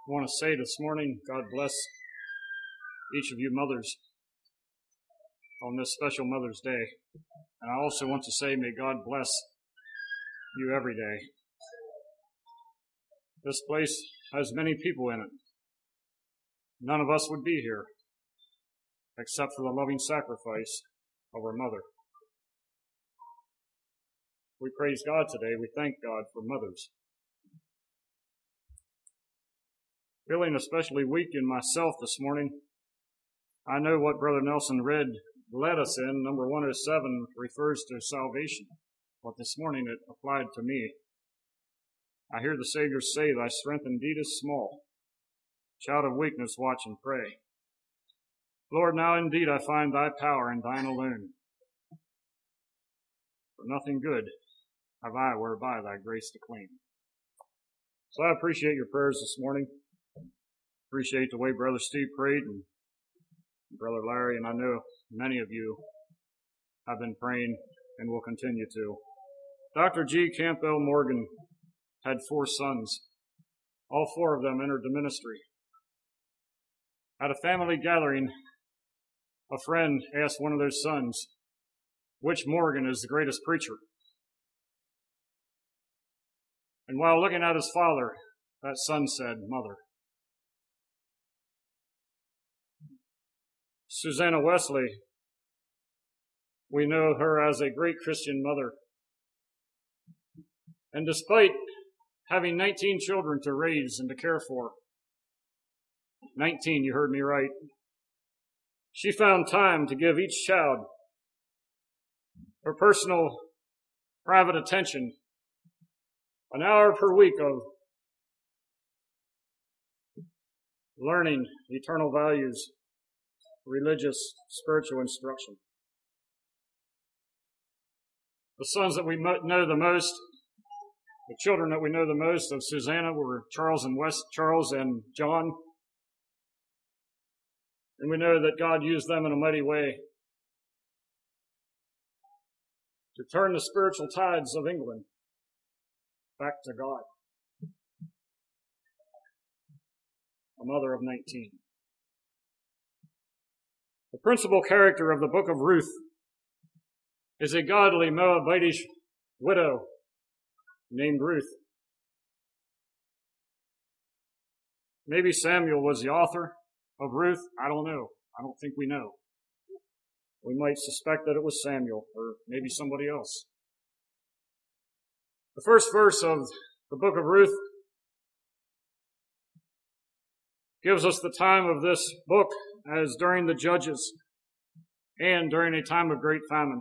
I want to say this morning, God bless each of you mothers on this special Mother's Day. And I also want to say, may God bless you every day. This place has many people in it. None of us would be here except for the loving sacrifice of our mother. We praise God today. We thank God for mothers. Feeling especially weak in myself this morning, I know what Brother Nelson led us in. Number 107 refers to salvation, but this morning it applied to me. I hear the Savior say, "Thy strength indeed is small. Child of weakness, watch and pray." Lord, now indeed I find thy power in thine alone. For nothing good have I whereby thy grace to claim. So I appreciate your prayers this morning. Appreciate the way Brother Steve prayed and Brother Larry, and I know many of you have been praying and will continue to. Dr. G. Campbell Morgan had 4 sons. All 4 of them entered the ministry. At a family gathering, a friend asked one of their sons, which Morgan is the greatest preacher? And while looking at his father, that son said, Mother. Susanna Wesley, we know her as a great Christian mother. And despite having 19 children to raise and to care for, 19, you heard me right, she found time to give each child her personal, private attention, an hour per week of learning eternal values, religious, spiritual instruction. The sons that we know the most, the children that we know the most of Susanna were Charles and John. And we know that God used them in a mighty way to turn the spiritual tides of England back to God. A mother of 19. The principal character of the book of Ruth is a godly Moabitish widow named Ruth. Maybe Samuel was the author of Ruth. I don't know. I don't think we know. We might suspect that it was Samuel or maybe somebody else. The first verse of the book of Ruth gives us the time of this book as during the Judges and during a time of great famine.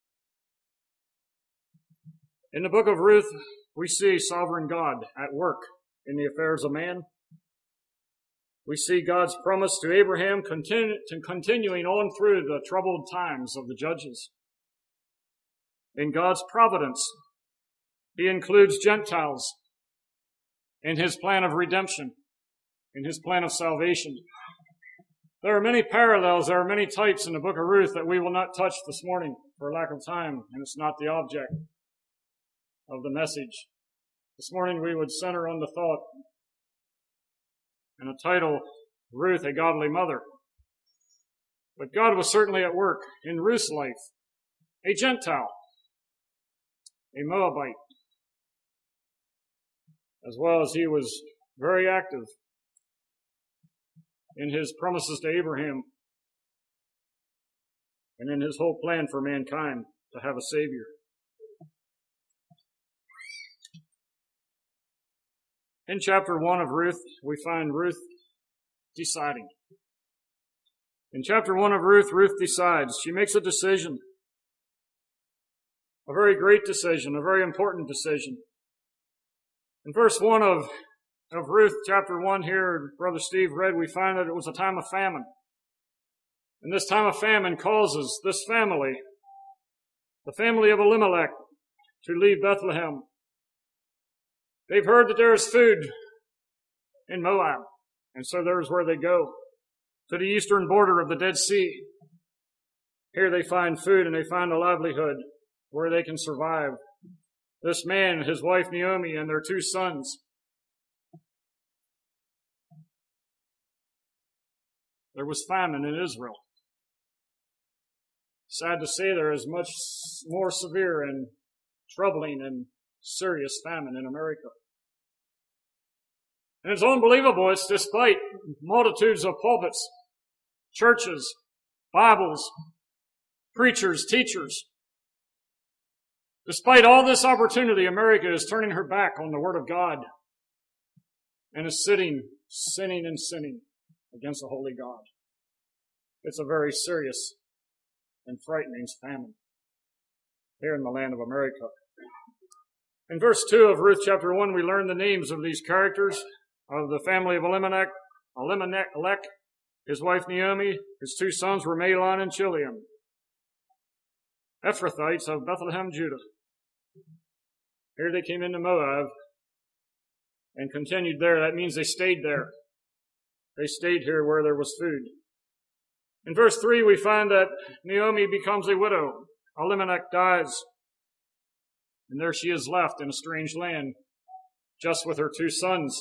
In the book of Ruth, we see sovereign God at work in the affairs of man. We see God's promise to Abraham continuing on through the troubled times of the Judges. In God's providence, He includes Gentiles in His plan of redemption, in His plan of salvation. There are many parallels, there are many types in the book of Ruth that we will not touch this morning for lack of time, and it's not the object of the message. This morning we would center on the thought and the title, Ruth, a Godly Mother. But God was certainly at work in Ruth's life, a Gentile, a Moabite, as well as He was very active in His promises to Abraham and in His whole plan for mankind to have a Savior. In chapter 1 of Ruth, we find Ruth deciding. In chapter 1 of Ruth, Ruth decides. She makes a decision. A very great decision, a very important decision. In verse 1 of Ruth, chapter 1 here, Brother Steve read, we find that it was a time of famine. And this time of famine causes this family, the family of Elimelech, to leave Bethlehem. They've heard that there is food in Moab, and so there's where they go, to the eastern border of the Dead Sea. Here they find food and they find a livelihood where they can survive. This man, his wife Naomi, and their 2 sons there was famine in Israel. Sad to say, there is much more severe and troubling and serious famine in America. And it's unbelievable. It's despite multitudes of pulpits, churches, Bibles, preachers, teachers. Despite all this opportunity, America is turning her back on the Word of God and is sinning against the Holy God. It's a very serious and frightening famine here in the land of America. In verse 2 of Ruth chapter 1, we learn the names of these characters of the family of Elimelech, his wife Naomi, his two sons were Mahlon and Chilion, Ephrathites of Bethlehem, Judah. Here they came into Moab and continued there. That means they stayed there. They stayed here where there was food. In verse 3, we find that Naomi becomes a widow. Elimelech dies. And there she is left in a strange land, just with her two sons.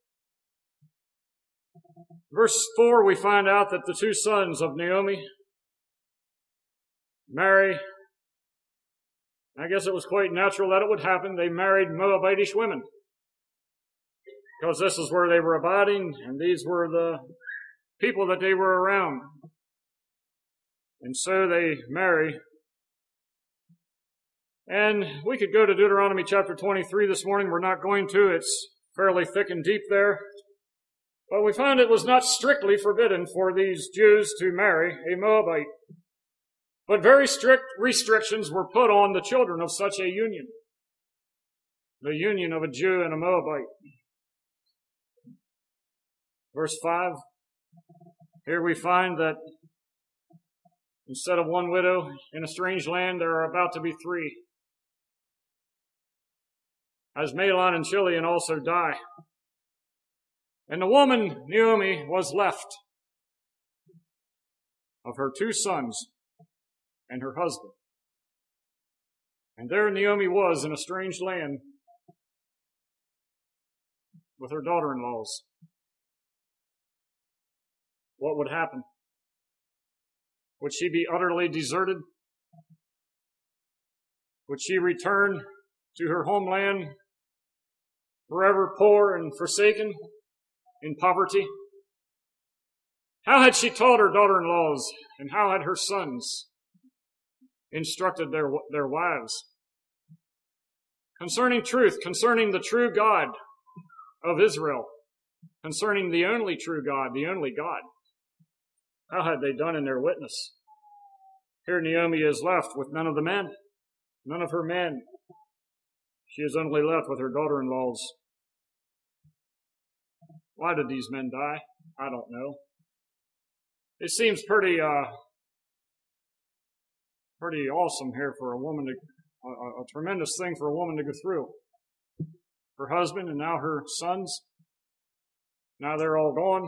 Verse 4, we find out that the two sons of Naomi marry. I guess it was quite natural that it would happen. They married Moabitish women, because this is where they were abiding, and these were the people that they were around. And so they marry. And we could go to Deuteronomy chapter 23 this morning. We're not going to. It's fairly thick and deep there. But we found it was not strictly forbidden for these Jews to marry a Moabite. But very strict restrictions were put on the children of such a union. The union of a Jew and a Moabite. Verse 5. Here we find that instead of one widow in a strange land, there are about to be three, as Mahlon and Chilion also die. And the woman, Naomi, was left of her two sons and her husband. And there Naomi was in a strange land with her daughter-in-laws. What would happen? Would she be utterly deserted? Would she return to her homeland forever poor and forsaken in poverty? How had she taught her daughter-in-laws, and how had her sons instructed their wives concerning truth, concerning the true God of Israel, concerning the only true God, the only God? How had they done in their witness? Here Naomi is left with none of the men, none of her men. She is only left with her daughter-in-laws. Why did these men die? I don't know. It seems pretty awesome here for a woman a tremendous thing for a woman to go through. Her husband and now her sons, now they're all gone.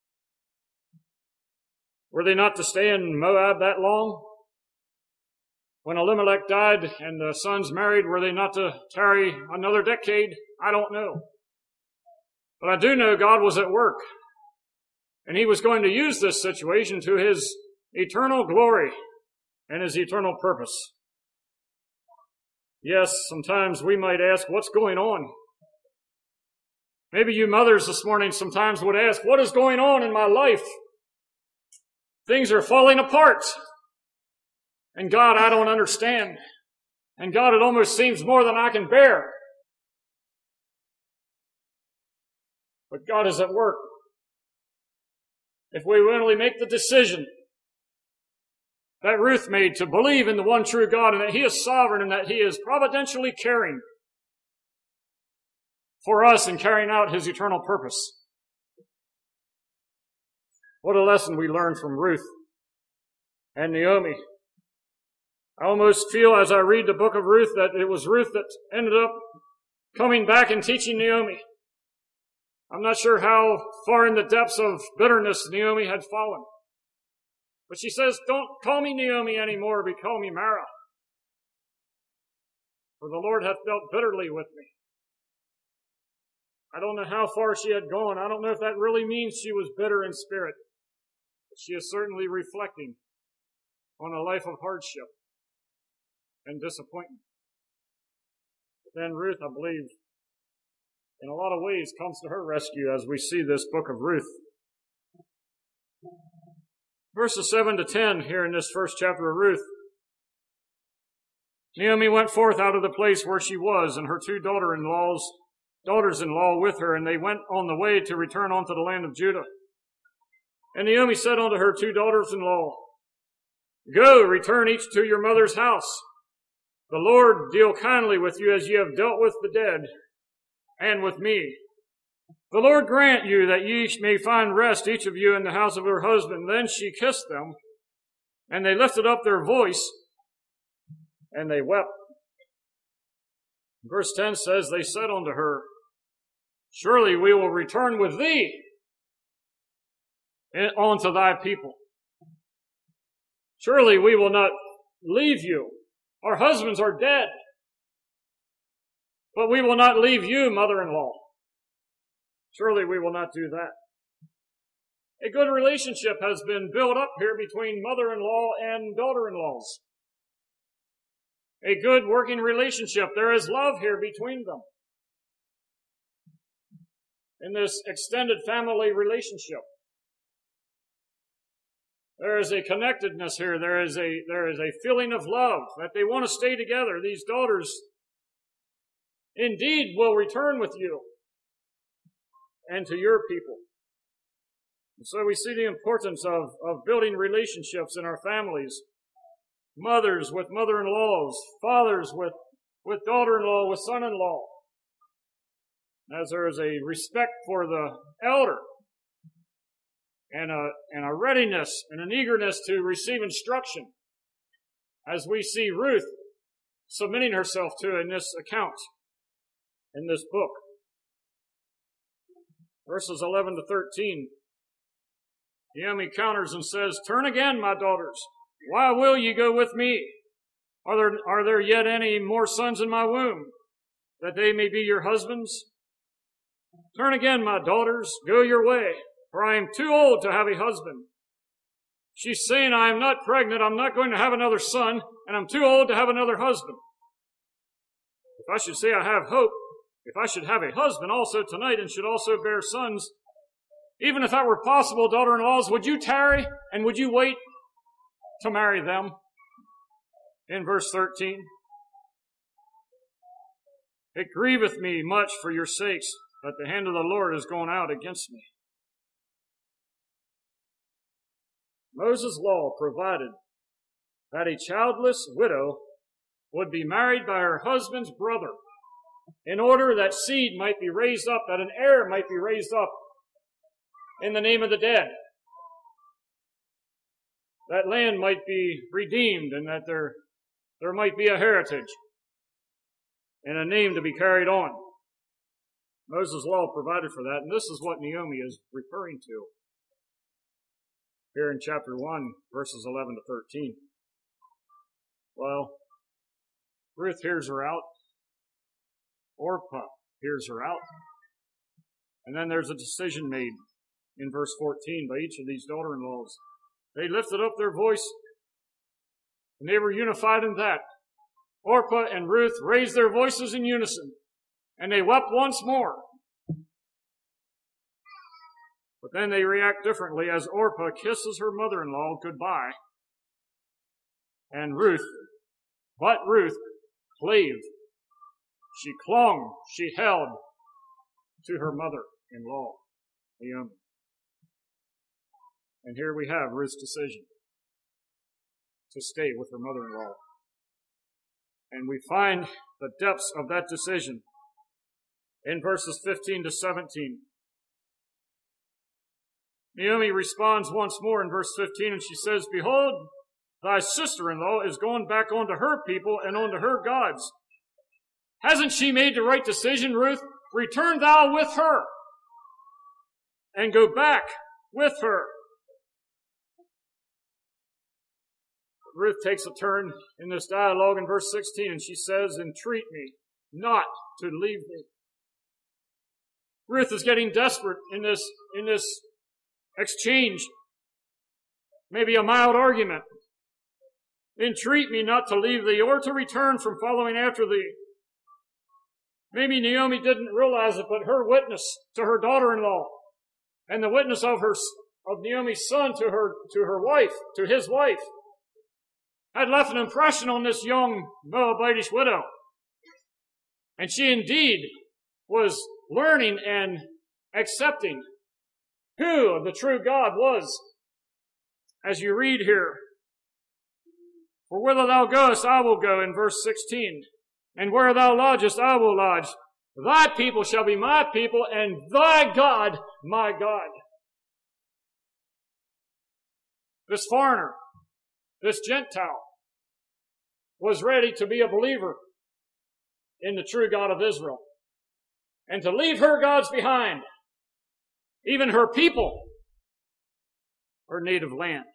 Were they not to stay in Moab that long? When Elimelech died and the sons married, were they not to tarry another decade? I don't know. But I do know God was at work. And He was going to use this situation to His eternal glory and His eternal purpose. Yes, sometimes we might ask, what's going on? Maybe you mothers this morning sometimes would ask, what is going on in my life? Things are falling apart. And God, I don't understand. And God, it almost seems more than I can bear. But God is at work. If we only make the decision that Ruth made to believe in the one true God and that He is sovereign and that He is providentially caring for us and carrying out His eternal purpose. What a lesson we learn from Ruth and Naomi. I almost feel as I read the book of Ruth that it was Ruth that ended up coming back and teaching Naomi. I'm not sure how far in the depths of bitterness Naomi had fallen. But she says, don't call me Naomi anymore, but call me Mara. For the Lord hath dealt bitterly with me. I don't know how far she had gone. I don't know if that really means she was bitter in spirit. She is certainly reflecting on a life of hardship and disappointment. But then Ruth, I believe, in a lot of ways comes to her rescue as we see this book of Ruth. Verses 7 to 10 here in this first chapter of Ruth. Naomi went forth out of the place where she was, and her two daughters-in-law with her, and they went on the way to return unto the land of Judah. And Naomi said unto her two daughters-in-law, Go, return each to your mother's house. The Lord deal kindly with you as ye have dealt with the dead, and with me. The Lord grant you that ye may find rest, each of you, in the house of her husband. Then she kissed them, and they lifted up their voice, and they wept. Verse 10 says, They said unto her, Surely we will return with thee unto thy people. Surely we will not leave you. Our husbands are dead. But we will not leave you, mother-in-law. Surely we will not do that. A good relationship has been built up here between mother-in-law and daughter-in-laws. A good working relationship. There is love here between them. In this extended family relationship. There is a connectedness here. There is a feeling of love that they want to stay together. These daughters indeed will return with you and to your people. And so we see the importance of building relationships in our families. Mothers with mother-in-laws, fathers with daughter-in-law, with son-in-law. As there is a respect for the elder and a readiness and an eagerness to receive instruction, as we see Ruth submitting herself to in this account, in this book. Verses 11 to 13, Naomi counters and says, Turn again, my daughters. Why will ye go with me? Are there yet any more sons in my womb, that they may be your husbands? Turn again, my daughters, go your way, for I am too old to have a husband. She's saying, I am not pregnant, I'm not going to have another son, and I'm too old to have another husband. If I should say I have hope, if I should have a husband also tonight and should also bear sons, even if that were possible, daughter-in-laws, would you tarry and would you wait to marry them? In verse 13, It grieveth me much for your sakes that the hand of the Lord is gone out against me. Moses' law provided that a childless widow would be married by her husband's brother in order that seed might be raised up, that an heir might be raised up in the name of the dead. That land might be redeemed and that there might be a heritage and a name to be carried on. Moses' law provided for that, and this is what Naomi is referring to here in chapter 1, verses 11 to 13. Well, Ruth hears her out. Orpah hears her out. And then there's a decision made in verse 14 by each of these daughter-in-laws. They lifted up their voice, and they were unified in that. Orpah and Ruth raised their voices in unison, and they wept once more. But then they react differently as Orpah kisses her mother-in-law goodbye, and Ruth clave. She clung, she held to her mother-in-law, Naomi. And here we have Ruth's decision to stay with her mother-in-law. And we find the depths of that decision in verses 15 to 17. Naomi responds once more in verse 15, and she says, Behold, thy sister-in-law is going back onto her people and onto her gods. Hasn't she made the right decision, Ruth? Return thou with her and go back with her. Ruth takes a turn in this dialogue in verse 16, and she says, Entreat me not to leave thee. Ruth is getting desperate in this exchange. maybe a mild argument. Entreat me not to leave thee or to return from following after thee. Maybe Naomi didn't realize it, but her witness to her daughter-in-law and the witness of Naomi's son to his wife, had left an impression on this young Moabitish widow. And she indeed was learning and accepting who the true God was. As you read here, for whither thou goest, I will go, in verse 16. And where thou lodgest, I will lodge. Thy people shall be my people, and thy God, my God. This foreigner, this Gentile, was ready to be a believer in the true God of Israel, and to leave her gods behind, even her people, her native land.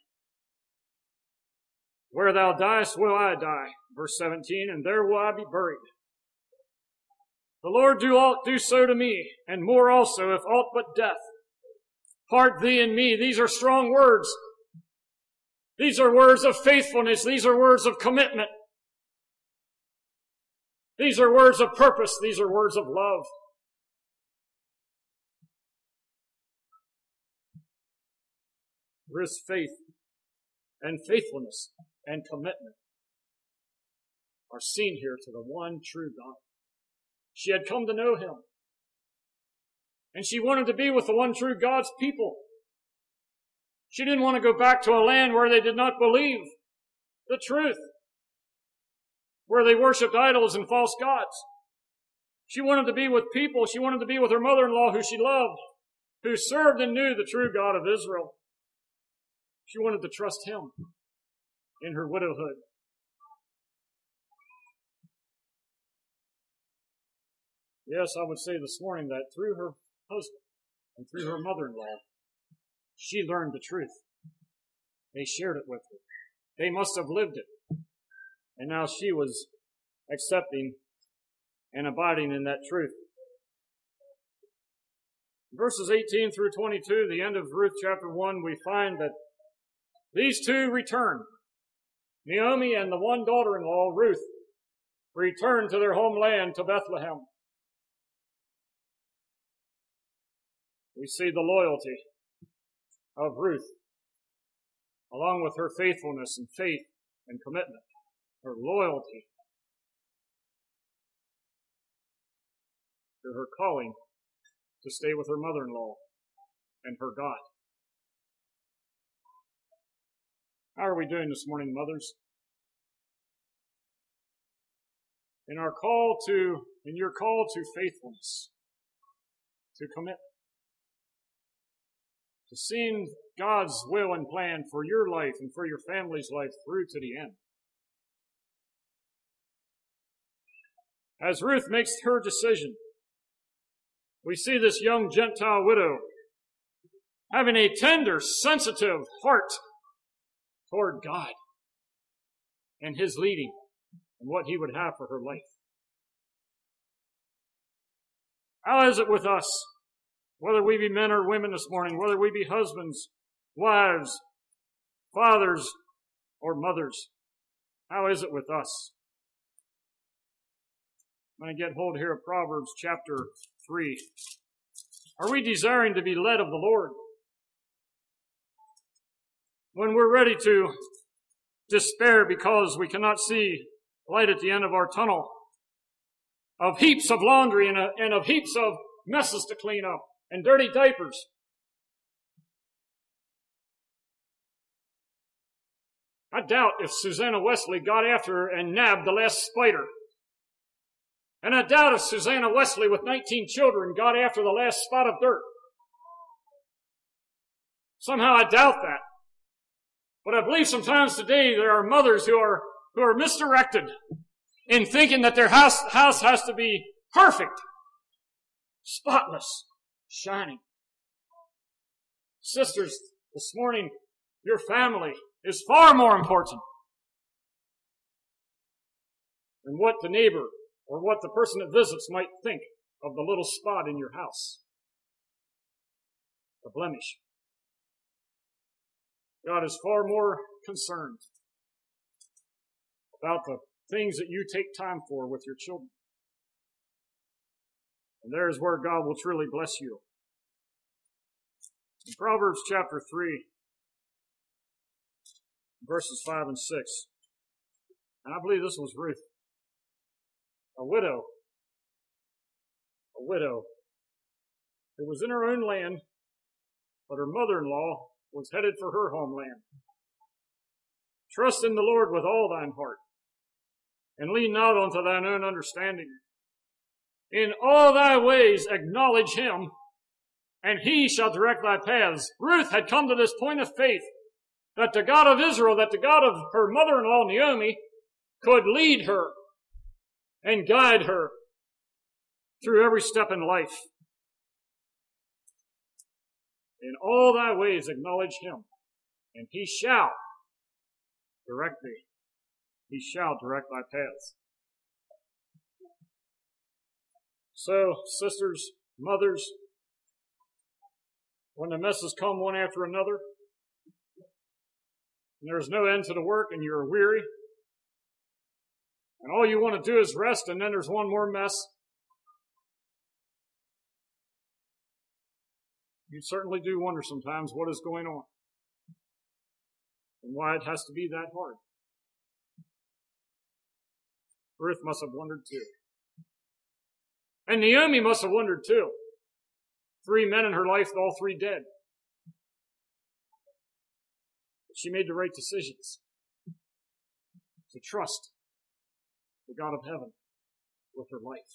Where thou diest will I die, verse 17, and there will I be buried. The Lord do so to me, and more also, if aught but death part thee and me. These are strong words. These are words of faithfulness. These are words of commitment. These are words of purpose. These are words of love. Ruth's faith and faithfulness and commitment are seen here to the one true God. She had come to know him, and she wanted to be with the one true God's people. She didn't want to go back to a land where they did not believe the truth, where they worshiped idols and false gods. She wanted to be with people. She wanted to be with her mother-in-law who she loved, who served and knew the true God of Israel. She wanted to trust him in her widowhood. Yes, I would say this morning that through her husband and through her mother-in-law, she learned the truth. They shared it with her. They must have lived it. And now she was accepting and abiding in that truth. Verses 18 through 22, the end of Ruth chapter 1, we find that these two return. Naomi and the one daughter-in-law, Ruth, returned to their homeland, to Bethlehem. We see the loyalty of Ruth, along with her faithfulness and faith and commitment, her loyalty to her calling to stay with her mother-in-law and her God. How are we doing this morning, mothers? In your call to faithfulness, to commitment, to seeing God's will and plan for your life and for your family's life through to the end. As Ruth makes her decision, we see this young Gentile widow having a tender, sensitive heart toward God and his leading and what he would have for her life. How is it with us, whether we be men or women this morning, whether we be husbands, wives, fathers, or mothers? How is it with us? I'm going to get hold here of Proverbs chapter 3. Are we desiring to be led of the Lord? When we're ready to despair because we cannot see light at the end of our tunnel, of heaps of laundry and of heaps of messes to clean up and dirty diapers. I doubt if Susanna Wesley got after her and nabbed the last spider. And I doubt if Susanna Wesley with 19 children got after the last spot of dirt. Somehow I doubt that. But I believe sometimes today there are mothers who are misdirected in thinking that their house has to be perfect, spotless, shining. Sisters, this morning, your family is far more important than what the neighbor or what the person that visits might think of the little spot in your house, the blemish. God is far more concerned about the things that you take time for with your children. And there is where God will truly bless you. In Proverbs chapter 3, verses 5 and 6, and I believe this was Ruth, a widow who was in her own land, but her mother-in-law was headed for her homeland. Trust in the Lord with all thine heart, and lean not unto thine own understanding. In all thy ways acknowledge him, and he shall direct thy paths. Ruth had come to this point of faith that the God of Israel, that the God of her mother-in-law Naomi, could lead her and guide her through every step in life. In all thy ways acknowledge him, and he shall direct thee. He shall direct thy paths. So, sisters, mothers, when the messes come one after another, and there's no end to the work and you're weary, and all you want to do is rest, and then there's one more mess, you certainly do wonder sometimes what is going on and why it has to be that hard. Ruth must have wondered too. And Naomi must have wondered too. 3 men in her life, all 3 dead. But she made the right decisions to trust the God of heaven with her life.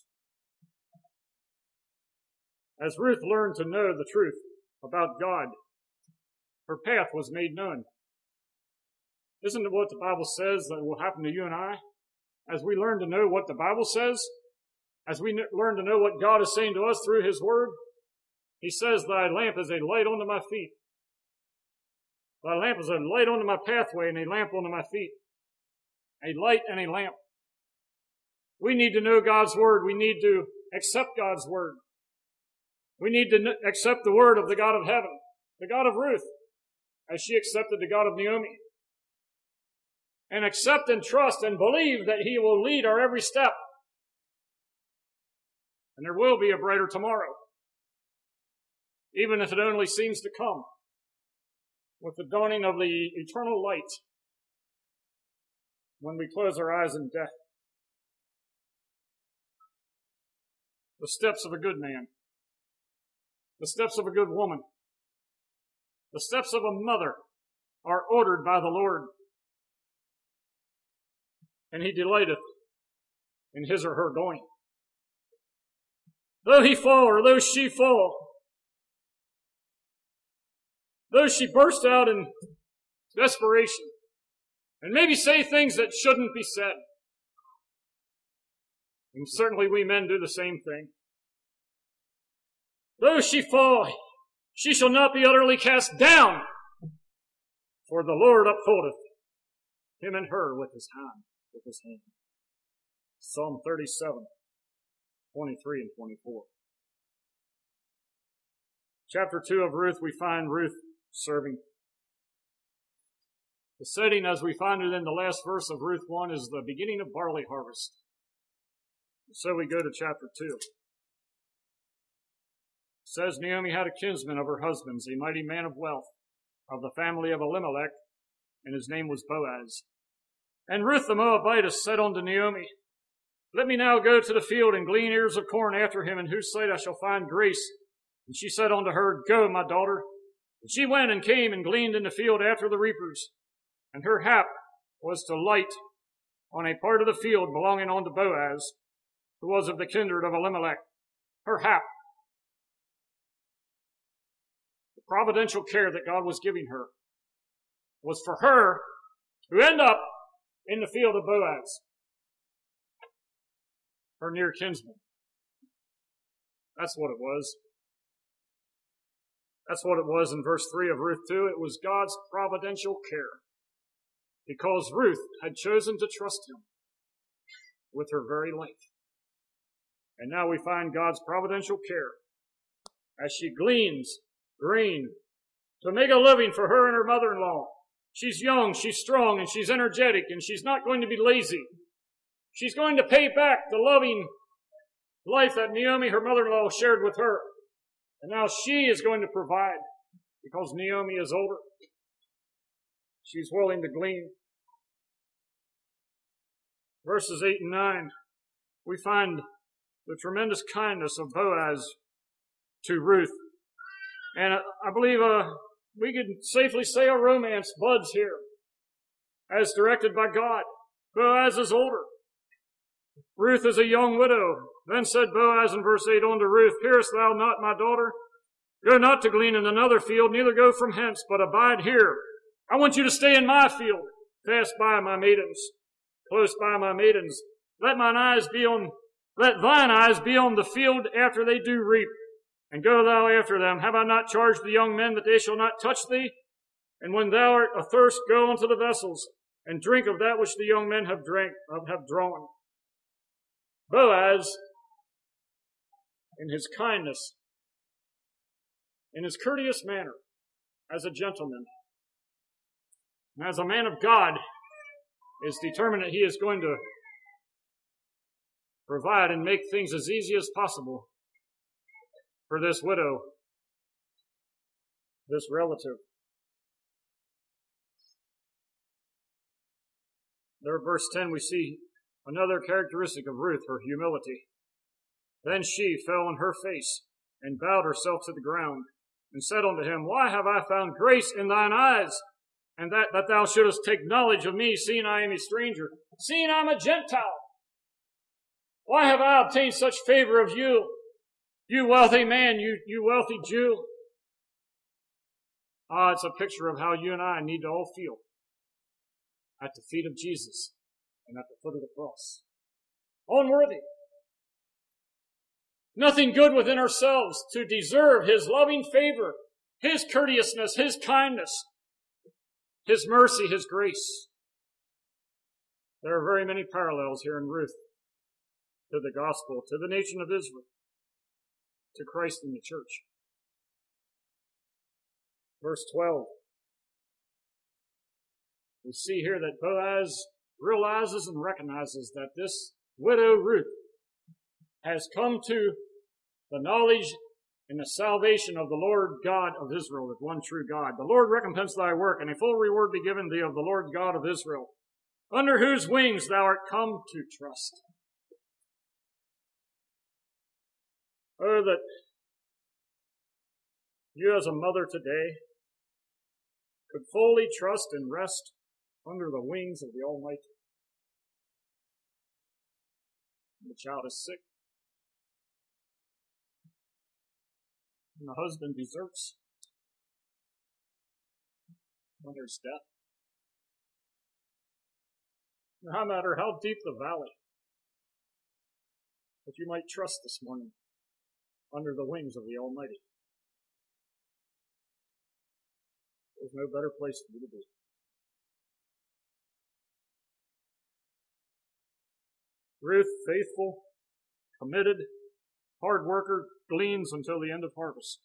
As Ruth learned to know the truth about God, her path was made known. Isn't it what the Bible says that will happen to you and I? As we learn to know what the Bible says, as we learn to know what God is saying to us through His Word, He says, thy lamp is a light unto my feet. Thy lamp is a light unto my pathway and a lamp unto my feet. A light and a lamp. We need to know God's Word. We need to accept God's Word. We need to accept the Word of the God of heaven, the God of Ruth, as she accepted the God of Naomi. And accept and trust and believe that He will lead our every step. And there will be a brighter tomorrow, even if it only seems to come with the dawning of the eternal light when we close our eyes in death. The steps of a good man, the steps of a good woman, the steps of a mother are ordered by the Lord, and He delighteth in his or her going. Though he fall or though she fall, though she burst out in desperation and maybe say things that shouldn't be said, and certainly we men do the same thing. Though she fall, she shall not be utterly cast down, for the Lord upholdeth him and her with his hand. Psalm 37, 23 and 24. Chapter 2 of Ruth, we find Ruth serving. The setting, as we find it in the last verse of Ruth 1, is the beginning of barley harvest. So we go to chapter 2. It says, Naomi had a kinsman of her husband's, a mighty man of wealth, of the family of Elimelech, and his name was Boaz. And Ruth the Moabitess said unto Naomi, let me now go to the field and glean ears of corn after him, in whose sight I shall find grace. And she said unto her, go, my daughter. And she went and came and gleaned in the field after the reapers. And her hap was to light on a part of the field belonging unto Boaz, who was of the kindred of Elimelech. Her hap. The providential care that God was giving her was for her to end up in the field of Boaz, her near kinsman. That's what it was. That's what it was in verse 3 of Ruth 2. It was God's providential care, because Ruth had chosen to trust Him with her very life. And now we find God's providential care as she gleans grain to make a living for her and her mother-in-law. She's young, she's strong, and she's energetic, and she's not going to be lazy. She's going to pay back the loving life that Naomi, her mother-in-law, shared with her. And now she is going to provide because Naomi is older. She's willing to glean. Verses 8 and 9, we find the tremendous kindness of Boaz to Ruth. And I believe we could safely say a romance buds here, as directed by God. Boaz is older. Ruth is a young widow. Then said Boaz in verse 8 unto Ruth, Hearest thou not, my daughter? Go not to glean in another field, neither go from hence, but abide here. I want you to stay in my field, fast by my maidens, close by my maidens. Let thine eyes be on the field after they do reap, and go thou after them. Have I not charged the young men that they shall not touch thee? And when thou art athirst, go unto the vessels, and drink of that which the young men have drawn. Boaz, in his kindness, in his courteous manner, as a gentleman, and as a man of God, is determined that he is going to provide and make things as easy as possible for this widow, this relative. There, verse 10, we see another characteristic of Ruth, her humility. Then she fell on her face and bowed herself to the ground and said unto him, Why have I found grace in thine eyes, and that thou shouldest take knowledge of me, seeing I am a stranger, seeing I am a Gentile? Why have I obtained such favor of you, you wealthy man, you wealthy Jew? It's a picture of how you and I need to all feel at the feet of Jesus and at the foot of the cross. Unworthy. Nothing good within ourselves to deserve His loving favor, His courteousness, His kindness, His mercy, His grace. There are very many parallels here in Ruth to the gospel, to the nation of Israel, to Christ and the church. Verse 12. We see here that Boaz realizes and recognizes that this widow Ruth has come to the knowledge and the salvation of the Lord God of Israel, the one true God. The Lord recompense thy work, and a full reward be given thee of the Lord God of Israel, under whose wings thou art come to trust. Oh, that you as a mother today could fully trust and rest under the wings of the Almighty. The child is sick, and the husband deserts when there's death. No matter how deep the valley, that you might trust this morning under the wings of the Almighty. There's no better place for you to be. Ruth, faithful, committed, hard worker, gleans until the end of harvest.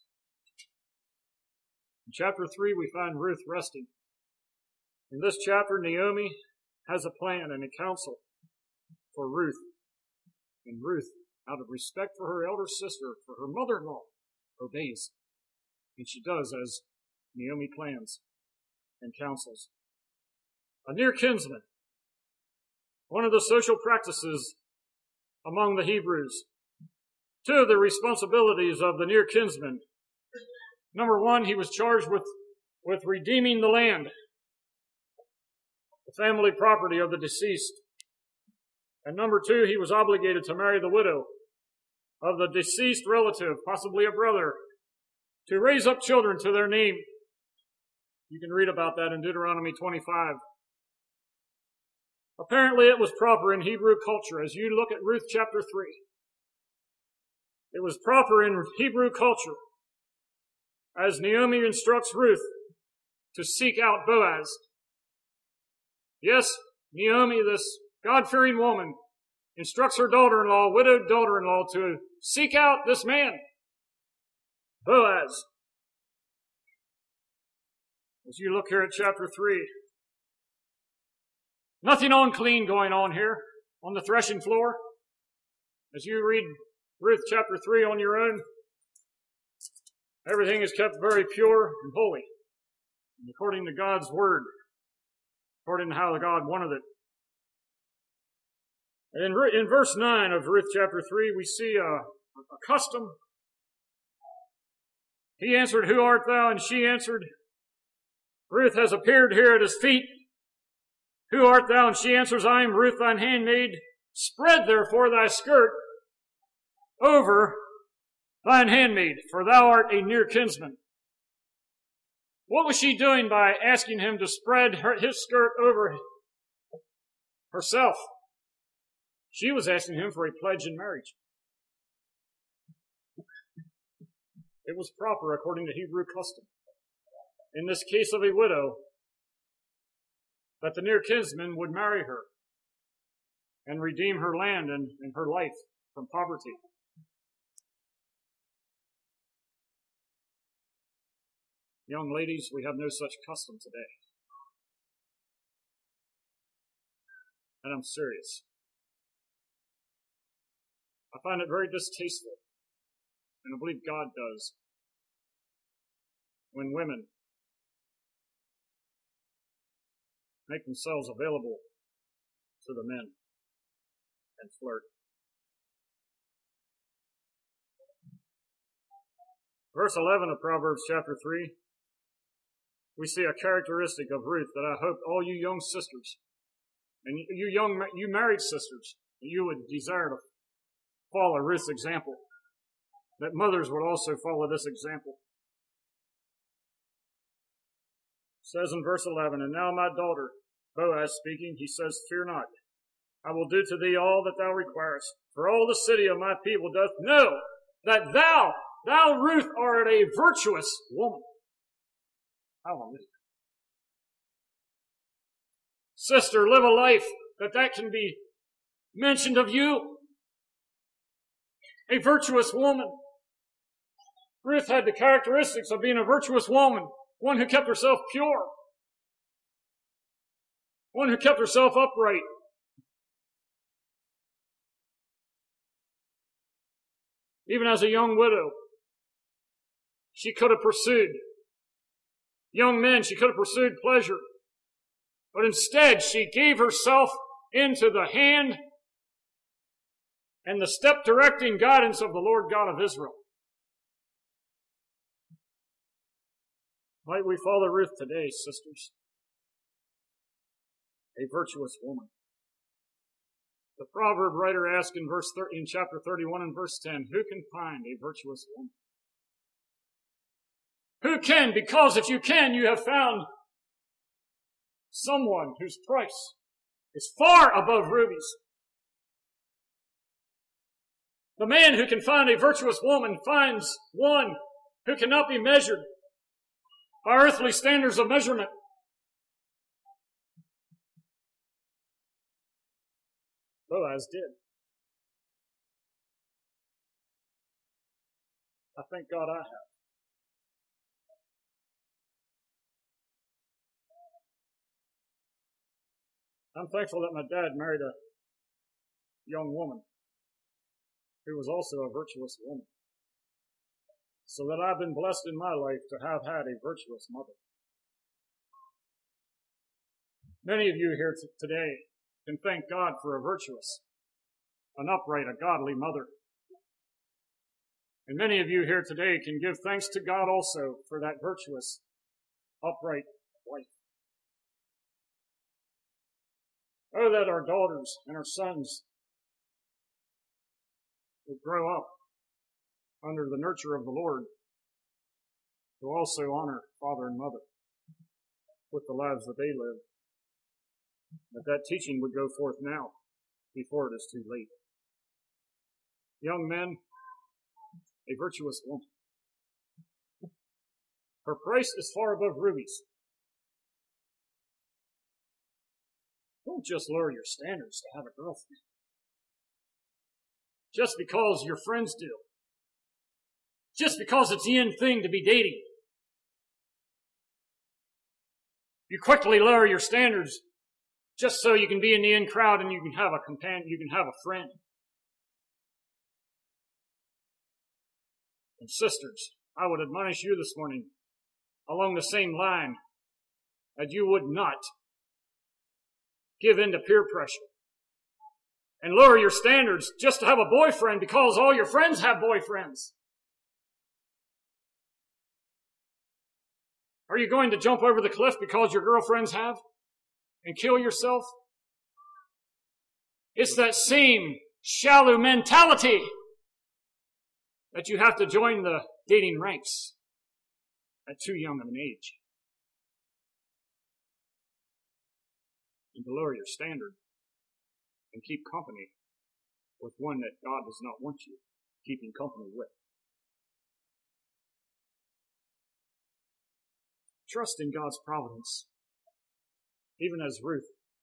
In chapter 3, we find Ruth resting. In this chapter, Naomi has a plan and a counsel for Ruth. And Ruth, out of respect for her elder sister, for her mother-in-law, obeys. And she does as Naomi plans and counsels. A near kinsman. One of the social practices among the Hebrews. Two of the responsibilities of the near kinsman. Number one, he was charged with redeeming the land, the family property of the deceased. And number two, he was obligated to marry the widow of the deceased relative, possibly a brother, to raise up children to their name. You can read about that in Deuteronomy 25. Apparently it was proper in Hebrew culture. As you look at Ruth chapter 3, it was proper in Hebrew culture, as Naomi instructs Ruth to seek out Boaz. Yes, Naomi, this God-fearing woman, instructs her daughter-in-law, widowed daughter-in-law, to seek out this man, Boaz. As you look here at chapter 3, nothing unclean going on here on the threshing floor. As you read Ruth chapter 3 on your own, everything is kept very pure and holy, and according to God's word, according to how God wanted it. And in verse 9 of Ruth chapter 3, we see a custom. He answered, "Who art thou?" And she answered, "Ruth has appeared here at his feet. Who art thou?" And she answers, "I am Ruth, thine handmaid. Spread therefore thy skirt over thine handmaid, for thou art a near kinsman." What was she doing by asking him to spread his skirt over herself? She was asking him for a pledge in marriage. It was proper according to Hebrew custom, in this case of a widow, that the near kinsman would marry her and redeem her land and her life from poverty. Young ladies, we have no such custom today. And I'm serious. I find it very distasteful, and I believe God does, when women make themselves available to the men and flirt. Verse 11 of Proverbs chapter 3, we see a characteristic of Ruth that I hope all you young sisters, and you married sisters, you would desire to follow Ruth's example, that mothers would also follow this example. It says in verse 11, "And now my daughter," Boaz speaking, he says, "Fear not, I will do to thee all that thou requirest. For all the city of my people doth know that thou Ruth, art a virtuous woman." Hallelujah. Sister, live a life that can be mentioned of you. A virtuous woman. Ruth had the characteristics of being a virtuous woman, one who kept herself pure, one who kept herself upright. Even as a young widow, she could have pursued young men, she could have pursued pleasure, but instead she gave herself into the hand and the step-directing guidance of the Lord God of Israel. Might we follow Ruth today, sisters? A virtuous woman. The proverb writer asks in chapter 31 and verse 10, "Who can find a virtuous woman?" Who can? Because if you can, you have found someone whose price is far above rubies. The man who can find a virtuous woman finds one who cannot be measured by earthly standards of measurement. Boaz did. I thank God I have. I'm thankful that my dad married a young woman who was also a virtuous woman, so that I've been blessed in my life to have had a virtuous mother. Many of you here today can thank God for a virtuous, an upright, a godly mother. And many of you here today can give thanks to God also for that virtuous, upright wife. Oh, that our daughters and our sons would grow up under the nurture of the Lord, who also honor father and mother with the lives that they live. That teaching would go forth now, before it is too late. Young men, a virtuous woman. Her price is far above rubies. Don't just lower your standards to have a girlfriend, just because your friends do. Just because it's the in thing to be dating. You quickly lower your standards just so you can be in the in crowd and you can have a companion, you can have a friend. And sisters, I would admonish you this morning along the same line that you would not give in to peer pressure and lower your standards just to have a boyfriend because all your friends have boyfriends. Are you going to jump over the cliff because your girlfriends have and kill yourself? It's that same shallow mentality that you have to join the dating ranks at too young of an age. And to lower your standard and keep company with one that God does not want you keeping company with. Trust in God's providence, even as Ruth,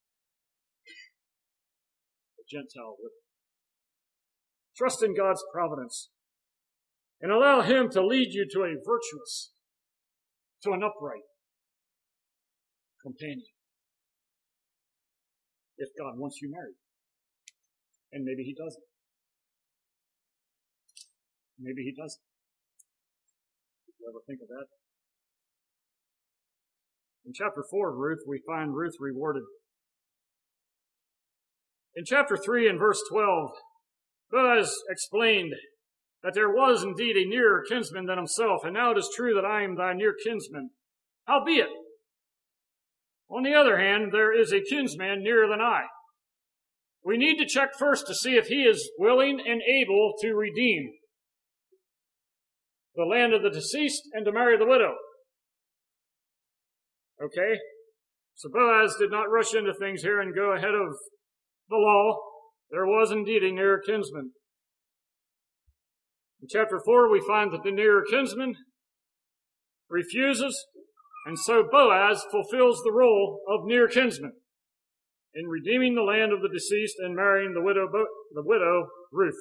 the Gentile, would. Trust in God's providence and allow Him to lead you to a virtuous, to an upright companion. If God wants you married. And maybe He doesn't. Maybe He doesn't. Did you ever think of that? In chapter 4 of Ruth, we find Ruth rewarded. In chapter 3 and verse 12, Boaz explained that there was indeed a nearer kinsman than himself, and now it is true that I am thy near kinsman. Howbeit, on the other hand, there is a kinsman nearer than I. We need to check first to see if he is willing and able to redeem the land of the deceased and to marry the widow. Okay? So Boaz did not rush into things here and go ahead of the law. There was indeed a nearer kinsman. In chapter 4, we find that the nearer kinsman refuses, and so Boaz fulfills the role of near kinsman in redeeming the land of the deceased and marrying the widow Ruth.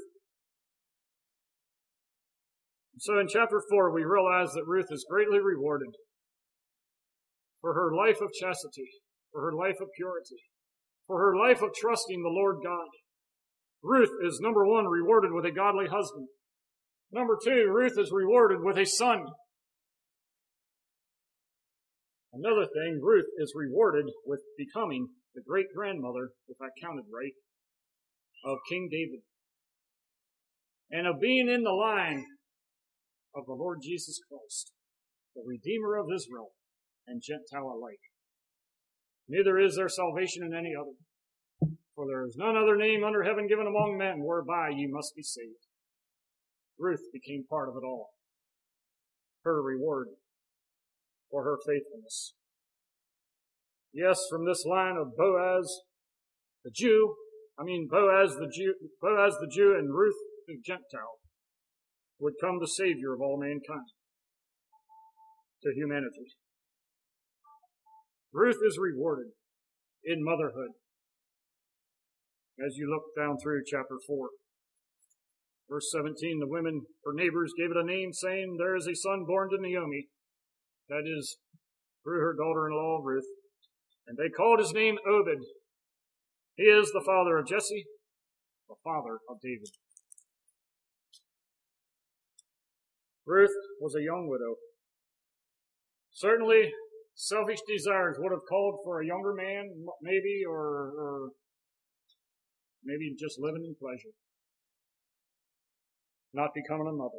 So in chapter 4, we realize that Ruth is greatly rewarded for her life of chastity, for her life of purity, for her life of trusting the Lord God. Ruth is, number 1, rewarded with a godly husband. Number 2, Ruth is rewarded with a son. Another thing, Ruth is rewarded with becoming the great-grandmother, if I counted right, of King David, and of being in the line of the Lord Jesus Christ, the Redeemer of Israel and Gentile alike. Neither is there salvation in any other, for there is none other name under heaven given among men whereby ye must be saved. Ruth became part of it all. Her reward for her faithfulness. Yes, from this line of Boaz the Jew, Boaz the Jew and Ruth the Gentile, would come the Savior of all mankind to humanity. Ruth is rewarded in motherhood as you look down through chapter 4. Verse 17, the women, her neighbors, gave it a name, saying, there is a son born to Naomi, that is, through her daughter-in-law Ruth, and they called his name Obed. He is the father of Jesse, the father of David. Ruth was a young widow. Certainly, selfish desires would have called for a younger man, maybe, or maybe just living in pleasure, not becoming a mother.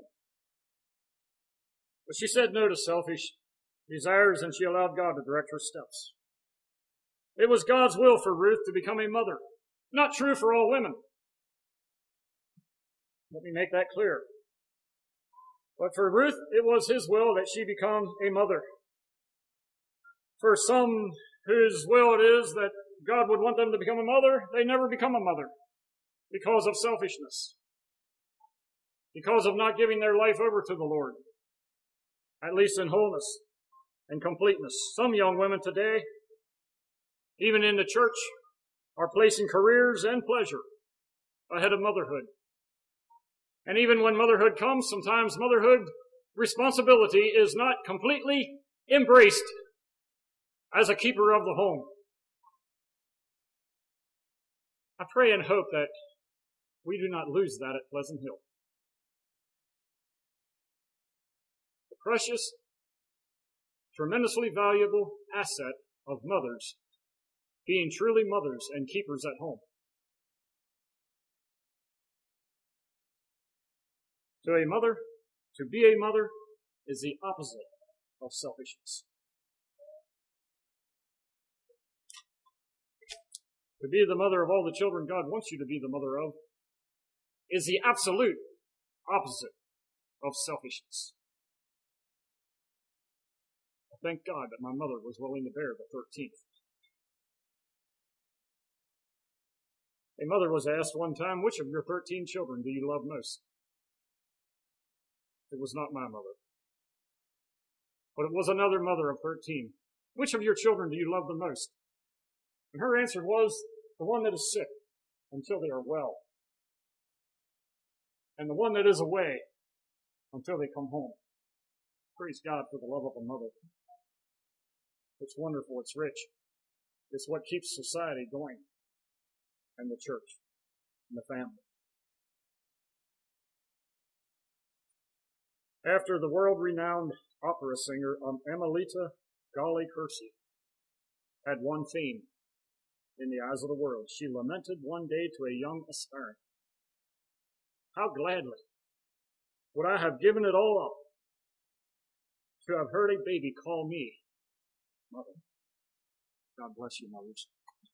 But she said no to selfish desires, and she allowed God to direct her steps. It was God's will for Ruth to become a mother. Not true for all women. Let me make that clear. But for Ruth, it was His will that she become a mother. For some whose will it is that God would want them to become a mother, they never become a mother because of selfishness, because of not giving their life over to the Lord, at least in wholeness and completeness. Some young women today, even in the church, are placing careers and pleasure ahead of motherhood. And even when motherhood comes, sometimes motherhood responsibility is not completely embraced as a keeper of the home. I pray and hope that we do not lose that at Pleasant Hill. The precious, tremendously valuable asset of mothers being truly mothers and keepers at home. To be a mother is the opposite of selfishness. To be the mother of all the children God wants you to be the mother of is the absolute opposite of selfishness. I thank God that my mother was willing to bear the 13th. A mother was asked one time, which of your 13 children do you love most? It was not my mother. But it was another mother of 13. Which of your children do you love the most? And her answer was, the one that is sick until they are well. And the one that is away until they come home. Praise God for the love of a mother. It's wonderful, it's rich. It's what keeps society going. And the church. And the family. After the world-renowned opera singer Amelita Galli-Curci had one theme in the eyes of the world, she lamented one day to a young aspirant, "How gladly would I have given it all up to have heard a baby call me mother." God bless you, mothers.